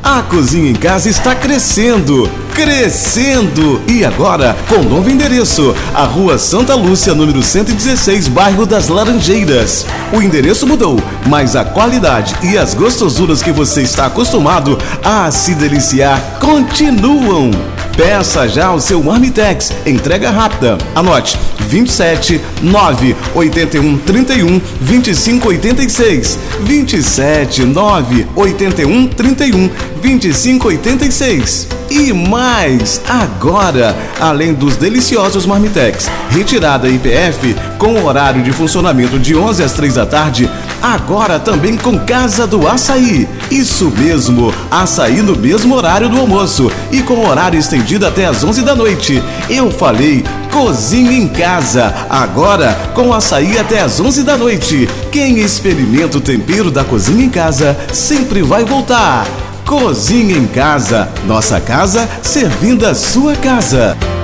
A Cozinha em Casa está crescendo! Crescendo! E agora, com novo endereço, a Rua Santa Lúcia, número 116, bairro das Laranjeiras. O endereço mudou, mas a qualidade e as gostosuras que você está acostumado a se deliciar continuam. Peça já o seu Marmitex, entrega rápida. Anote: 27 9 81 31 25 86. 27 9 81 31 25 86. E mais, agora, além dos deliciosos Marmitex, retirada IPF com horário de funcionamento de 11 às 3 da tarde, agora também com Casa do Açaí. Isso mesmo, açaí no mesmo horário do almoço e com horário estendido até às 11 da noite. Eu falei Cozinha em Casa, agora com açaí até às 11 da noite. Quem experimenta o tempero da Cozinha em Casa sempre vai voltar. Cozinha em Casa, nossa casa servindo a sua casa.